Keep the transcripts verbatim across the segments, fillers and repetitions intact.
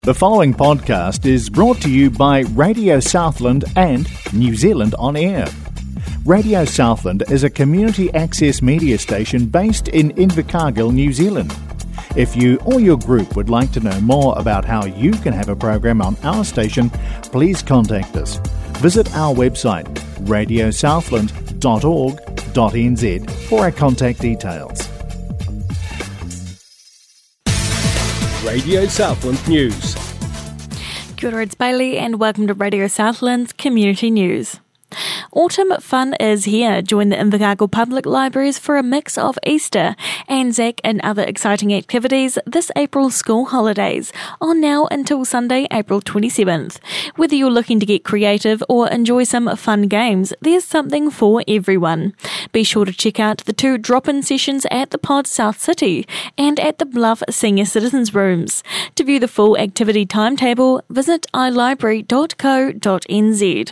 The following podcast is brought to you by Radio Southland and New Zealand On Air. Radio Southland is a community access media station based in Invercargill, New Zealand. If you or your group would like to know more about how you can have a program on our station, please contact us. Visit our website, radio southland dot org dot n z, for our contact details. Radio Southland News. Kia ora, it's Bailey and welcome to Radio Southland's Community News. Autumn fun is here. Join the Invercargill Public Libraries for a mix of Easter, Anzac and other exciting activities this April school holidays, on now until Sunday, April twenty-seventh. Whether you're looking to get creative or enjoy some fun games, there's something for everyone. Be sure to check out the two drop-in sessions at the Pod South City and at the Bluff Senior Citizens Rooms. To view the full activity timetable, visit i library dot co dot n z.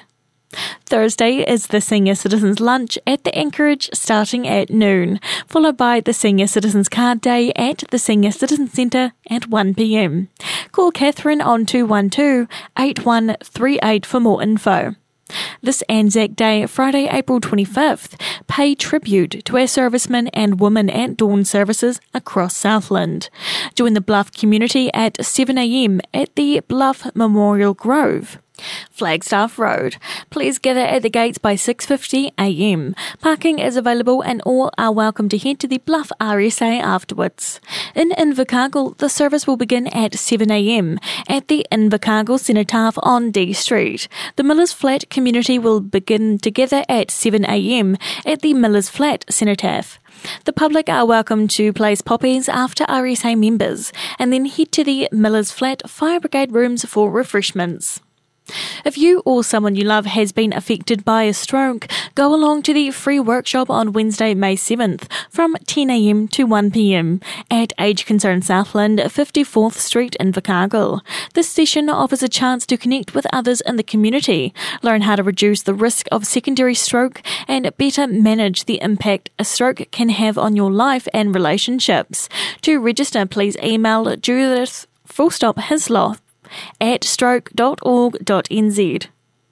Thursday is the Senior Citizens Lunch at the Anchorage starting at noon, followed by the Senior Citizens Card Day at the Senior Citizens Centre at one p m. Call Catherine on two one two, eight one three eight for more info. This Anzac Day, Friday, April twenty-fifth, pay tribute to our servicemen and women at dawn services across Southland. Join the Bluff community at seven a m at the Bluff Memorial Grove, Flagstaff Road. Please gather at the gates by six fifty a m. Parking is available and all are welcome to head to the Bluff R S A afterwards. In Invercargill, the service will begin at seven a m at the Invercargill Cenotaph on D Street. The Millers Flat community will begin together at seven a m at the Millers Flat Cenotaph. The public are welcome to place poppies after R S A members and then head to the Millers Flat Fire Brigade rooms for refreshments. If you or someone you love has been affected by a stroke, go along to the free workshop on Wednesday, May seventh from ten a m to one p m at Age Concern Southland, fifty-fourth Street, Invercargill. This session offers a chance to connect with others in the community, learn how to reduce the risk of secondary stroke, and better manage the impact a stroke can have on your life and relationships. To register, please email Judith Fullstop Hisloth at stroke dot org dot n z.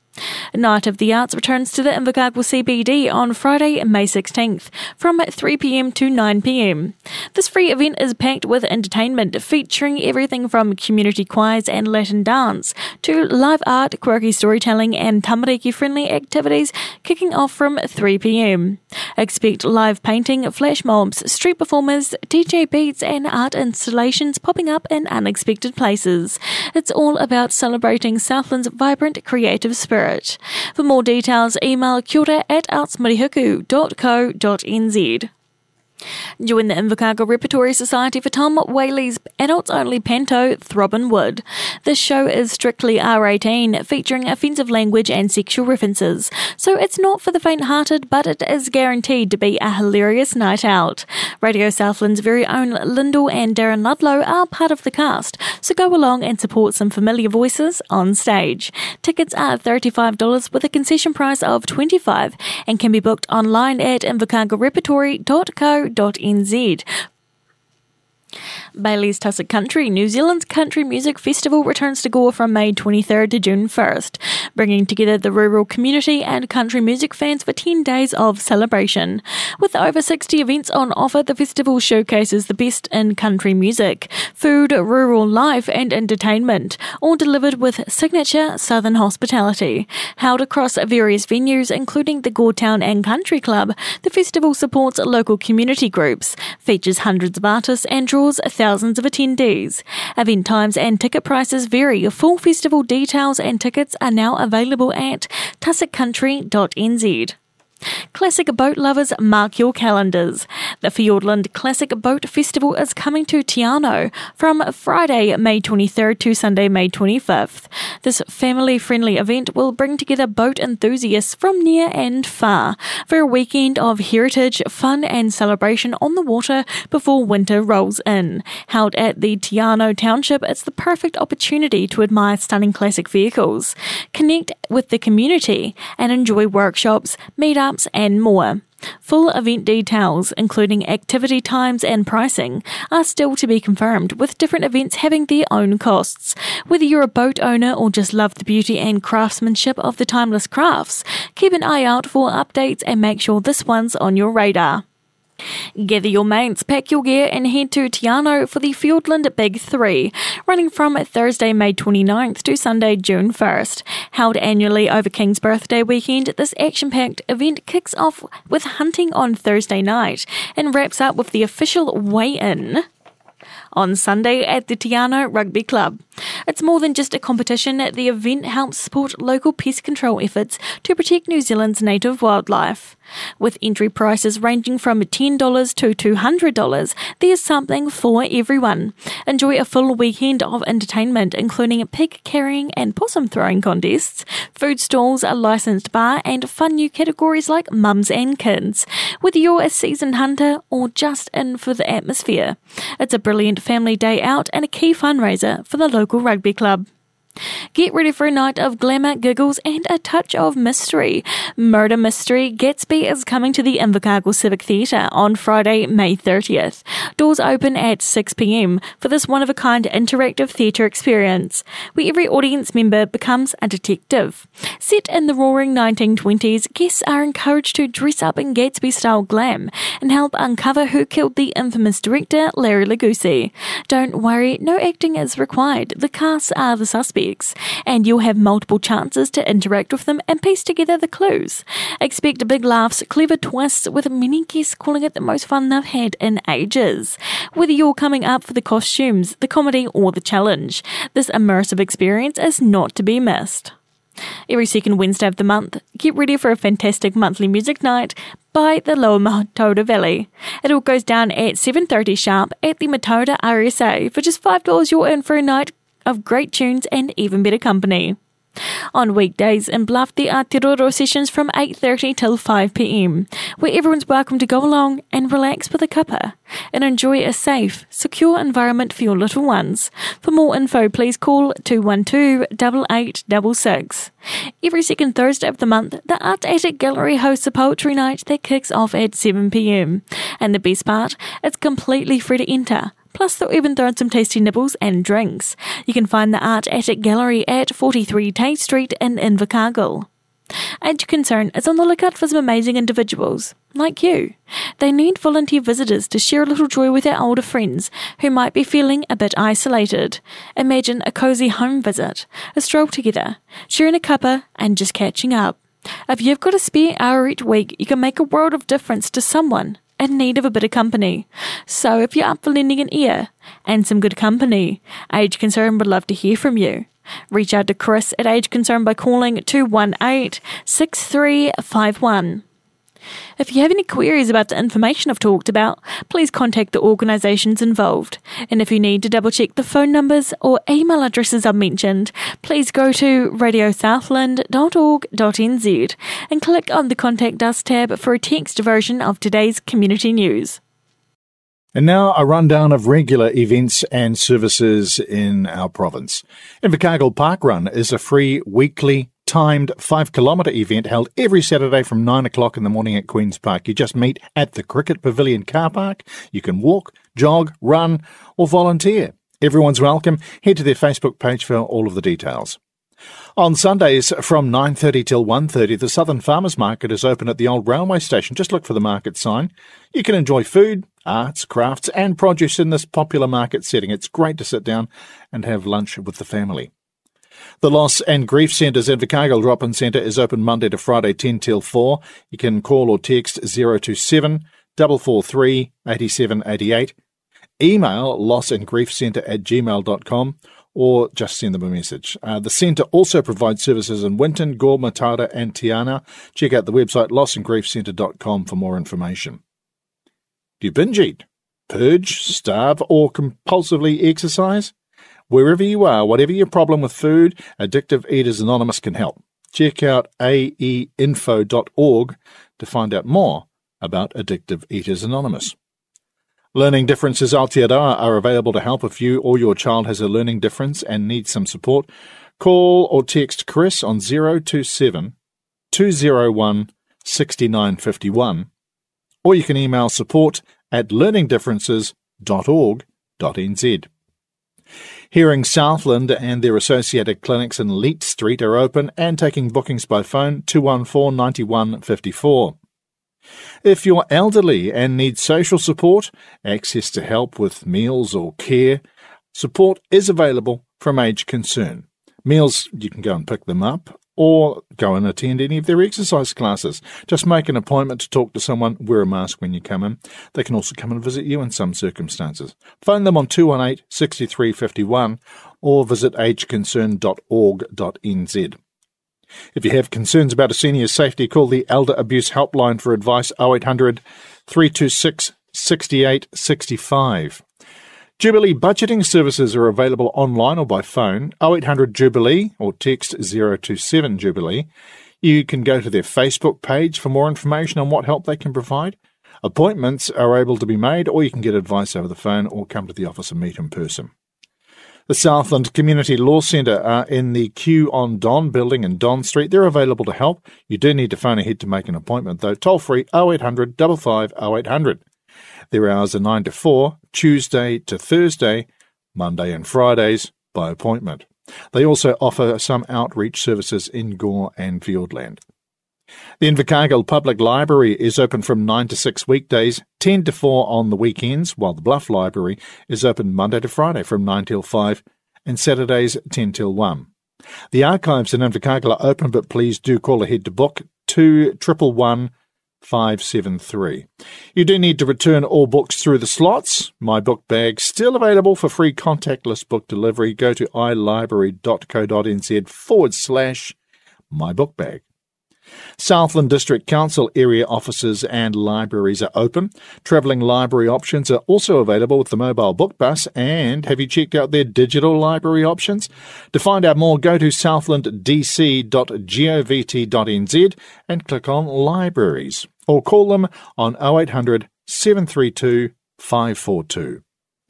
Night of the Arts returns to the Invercargill C B D on Friday, May sixteenth from three p m to nine p m. This free event is packed with entertainment featuring everything from community choirs and Latin dance to live art, quirky storytelling and tamariki-friendly activities kicking off from three p m. Expect live painting, flash mobs, street performers, D J beats and art installations popping up in unexpected places. It's all about celebrating Southland's vibrant creative spirit. For more details, email kiora at artsmarihuku dot co dot n z. Join the Invercargill Repertory Society for Tom Whaley's adults-only panto, Throbbin' Wood. This show is strictly R eighteen, featuring offensive language and sexual references, so it's not for the faint-hearted, but it is guaranteed to be a hilarious night out. Radio Southland's very own Lyndall and Darren Ludlow are part of the cast, so go along and support some familiar voices on stage. Tickets are thirty-five dollars with a concession price of twenty-five dollars and can be booked online at invercargill repertory dot co dot n z. Bailey's Tussock Country, New Zealand's country music festival, returns to Gore from May twenty-third to June first, bringing together the rural community and country music fans for ten days of celebration. With over sixty events on offer, the festival showcases the best in country music, food, rural life and entertainment, all delivered with signature southern hospitality. Held across various venues, including the Gore Town and Country Club, the festival supports local community groups, features hundreds of artists and draws thousands of attendees. Event times and ticket prices vary. Full festival details and tickets are now available at tussock country dot n z. Classic boat lovers, mark your calendars. The Fiordland Classic Boat Festival is coming to Te Anau from Friday, May twenty-third to Sunday, May twenty-fifth. This family-friendly event will bring together boat enthusiasts from near and far for a weekend of heritage, fun and celebration on the water before winter rolls in. Held at the Te Anau Township, it's the perfect opportunity to admire stunning classic vehicles, connect with the community and enjoy workshops, meetups and more. Full event details, including activity times and pricing, are still to be confirmed, with different events having their own costs. Whether you're a boat owner or just love the beauty and craftsmanship of the timeless crafts, keep an eye out for updates and make sure this one's on your radar. Gather your mates, pack your gear and head to Te Anau for the Fiordland Big Three, running from Thursday, May twenty-ninth to Sunday, June first. Held annually over King's Birthday weekend, this action-packed event kicks off with hunting on Thursday night and wraps up with the official weigh-in on Sunday at the Te Anau Rugby Club. It's more than just a competition. The event helps support local pest control efforts to protect New Zealand's native wildlife. With entry prices ranging from ten dollars to two hundred dollars, there's something for everyone. Enjoy a full weekend of entertainment, including pig carrying and possum throwing contests, food stalls, a licensed bar, and fun new categories like mums and kids. Whether you're a seasoned hunter or just in for the atmosphere, it's a brilliant family day out and a key fundraiser for the local rugby club. Get ready for a night of glamour, giggles and a touch of mystery. Murder Mystery Gatsby is coming to the Invercargill Civic Theatre on Friday, May thirtieth. Doors open at six p.m. for this one-of-a-kind interactive theatre experience, where every audience member becomes a detective. Set in the roaring nineteen twenties, guests are encouraged to dress up in Gatsby-style glam and help uncover who killed the infamous director Larry Legussi. Don't worry, no acting is required. The cast are the suspects, and you'll have multiple chances to interact with them and piece together the clues. Expect big laughs, clever twists, with many guests calling it the most fun they've had in ages. Whether you're coming up for the costumes, the comedy or the challenge, this immersive experience is not to be missed. Every second Wednesday of the month, get ready for a fantastic monthly music night by the Lower Matoda Valley. It all goes down at seven thirty sharp at the Matoda R S A. For just five dollars, you're in for a night of great tunes and even better company. On weekdays in Bluff, there are Te Roro sessions from eight thirty till five p.m, where everyone's welcome to go along and relax with a cuppa and enjoy a safe, secure environment for your little ones. For more info, please call two one two, eight eight six six. Every second Thursday of the month, the Art Attic Gallery hosts a poetry night that kicks off at seven p.m. And the best part, it's completely free to enter. Plus, they'll even throw in some tasty nibbles and drinks. You can find the Art Attic Gallery at forty-three Tay Street in Invercargill. Age Concern is on the lookout for some amazing individuals, like you. They need volunteer visitors to share a little joy with their older friends who might be feeling a bit isolated. Imagine a cosy home visit, a stroll together, sharing a cuppa and just catching up. If you've got a spare hour each week, you can make a world of difference to someone in need of a bit of company. So if you're up for lending an ear and some good company, Age Concern would love to hear from you. Reach out to Chris at Age Concern by calling two one eight, six three five one. If you have any queries about the information I've talked about, please contact the organisations involved. And if you need to double check the phone numbers or email addresses I've mentioned, please go to radio southland dot org dot n z and click on the Contact Us tab for a text version of today's community news. And now a rundown of regular events and services in our province. Invercargill Park Run is a free weekly timed five kilometre event held every Saturday from nine o'clock in the morning at Queen's Park. You just meet at the Cricket Pavilion car park. You can walk, jog, run or volunteer. Everyone's welcome. Head to their Facebook page for all of the details. On Sundays from nine thirty till one thirty, the Southern Farmers Market is open at the old railway station. Just look for the market sign. You can enjoy food, arts, crafts and produce in this popular market setting. It's great to sit down and have lunch with the family. The Loss and Grief Centre's Invercargill Drop-In Centre is open Monday to Friday ten till four. You can call or text zero two seven, four four three, eight seven eight eight. Email lossandgriefcentre at gmail dot com or just send them a message. Uh, the centre also provides services in Winton, Gore, Matara and Te Anau. Check out the website loss and grief centre dot com for more information. Do you binge eat, purge, starve or compulsively exercise? Wherever you are, whatever your problem with food, Addictive Eaters Anonymous can help. Check out a e info dot org to find out more about Addictive Eaters Anonymous. Learning Differences Aotearoa are available to help if you or your child has a learning difference and needs some support. Call or text Chris on zero two seven, two zero one, six nine five one or you can email support at learning differences dot org dot n z. Hearing Southland and their associated clinics in Leet Street are open and taking bookings by phone two one four, nine one five four. If you're elderly and need social support, access to help with meals or care, support is available from Age Concern. Meals, you can go and pick them up or go and attend any of their exercise classes. Just make an appointment to talk to someone, wear a mask when you come in. They can also come and visit you in some circumstances. Phone them on two one eight, six three five one or visit age concern dot org dot n z. If you have concerns about a senior's safety, call the Elder Abuse Helpline for advice oh eight hundred, three two six, six eight six five. Jubilee budgeting services are available online or by phone, oh eight hundred Jubilee or text zero two seven Jubilee. You can go to their Facebook page for more information on what help they can provide. Appointments are able to be made, or you can get advice over the phone or come to the office and meet in person. The Southland Community Law Centre are in the Q on Don building in Don Street. They're available to help. You do need to phone ahead to make an appointment, though. Toll free oh eight hundred, five five oh eight hundred. Their hours are nine to four, Tuesday to Thursday, Monday and Fridays by appointment. They also offer some outreach services in Gore and Fiordland. The Invercargill Public Library is open from nine to six weekdays, ten to four on the weekends, while the Bluff Library is open Monday to Friday from nine till five and Saturdays ten till one. The archives in Invercargill are open, but please do call ahead to book two one one one, five seven three. You do need to return all books through the slots. My book bag still available for free contactless book delivery. Go to ilibrary dot co dot n z forward slash my book bag. Southland District Council area offices and libraries are open. Travelling library options are also available with the mobile book bus. And have you checked out their digital library options? To find out more, go to southland d c dot govt dot n z and click on Libraries, or call them on oh eight hundred, seven three two, five four two.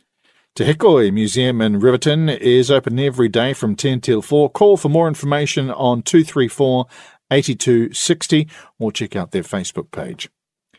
Te Hikoi Museum in Riverton is open every day from ten till four. Call for more information on two three four, eight two six zero or check out their Facebook page.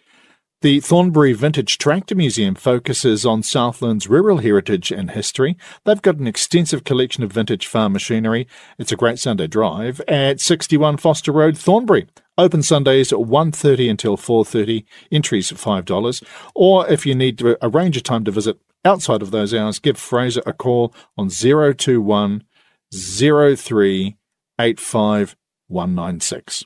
The Thornbury Vintage Tractor Museum focuses on Southland's rural heritage and history. They've got an extensive collection of vintage farm machinery. It's a great Sunday drive at sixty-one Foster Road, Thornbury. Open Sundays at one thirty until four thirty. Entries five dollars. Or if you need to arrange a time to visit outside of those hours, give Fraser a call on zero two one, zero three, eight five one nine six.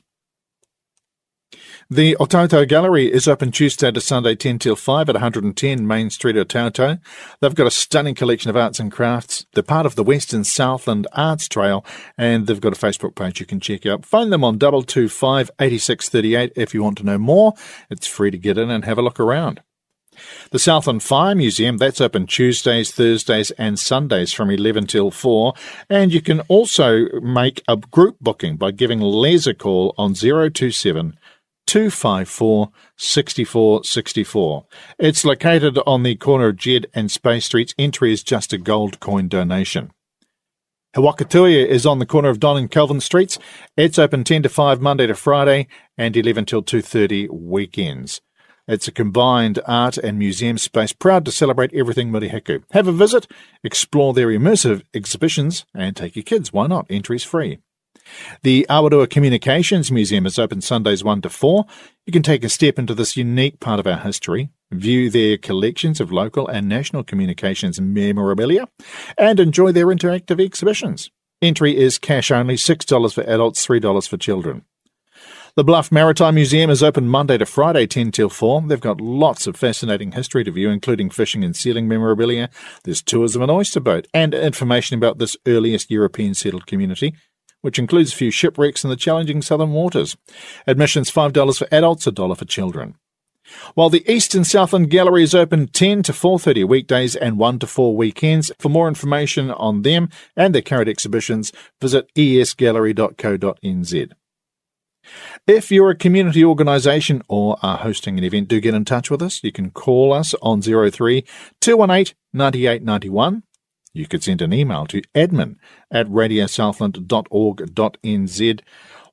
The Otauto Gallery is open Tuesday to Sunday ten till five at one hundred ten Main Street, Otauto. They've got a stunning collection of arts and crafts. They're part of the Western Southland Arts Trail, and they've got a Facebook page you can check out. Phone them on two two five, eight six three eight if you want to know more. It's free to get in and have a look around. The Southland Fire Museum, that's open Tuesdays, Thursdays and Sundays from eleven till four. And you can also make a group booking by giving Les a call on zero two seven, two five four, six four six four. It's located on the corner of Jed and Space Streets. Entry is just a gold coin donation. Hawakatuia is on the corner of Don and Kelvin Streets. It's open ten to five Monday to Friday and eleven till two thirty weekends. It's a combined art and museum space proud to celebrate everything Murihiku. Have a visit, explore their immersive exhibitions, and take your kids. Why not? Entry's free. The Awarua Communications Museum is open Sundays one to four. You can take a step into this unique part of our history, view their collections of local and national communications memorabilia, and enjoy their interactive exhibitions. Entry is cash only, six dollars for adults, three dollars for children. The Bluff Maritime Museum is open Monday to Friday, ten till four. They've got lots of fascinating history to view, including fishing and sealing memorabilia. There's tours of an oyster boat and information about this earliest European settled community, which includes a few shipwrecks in the challenging southern waters. Admission's five dollars for adults, a dollar for children. While the East and Southland Gallery is open ten to four thirty weekdays and one to four weekends. For more information on them and their current exhibitions, visit e s gallery dot co dot n z. If you're a community organisation or are hosting an event, do get in touch with us. You can call us on zero three, two one eight, nine eight nine one. You could send an email to admin at radio southland dot org dot n z,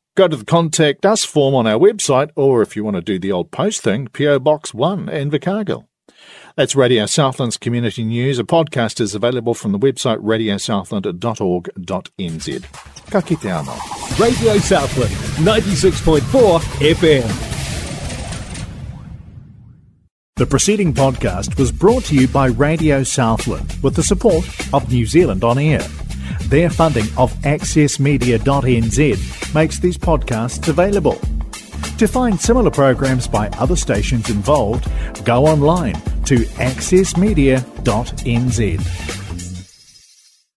Go to the Contact Us form on our website, or if you want to do the old post thing, P O Box one, Invercargill. That's Radio Southland's Community News. A podcast is available from the website radio southland dot org dot n z. Ka kite anō. Radio Southland, ninety-six point four F M. The preceding podcast was brought to you by Radio Southland with the support of New Zealand On Air. Their funding of access media dot n z makes these podcasts available. To find similar programs by other stations involved, go online to access media dot n z.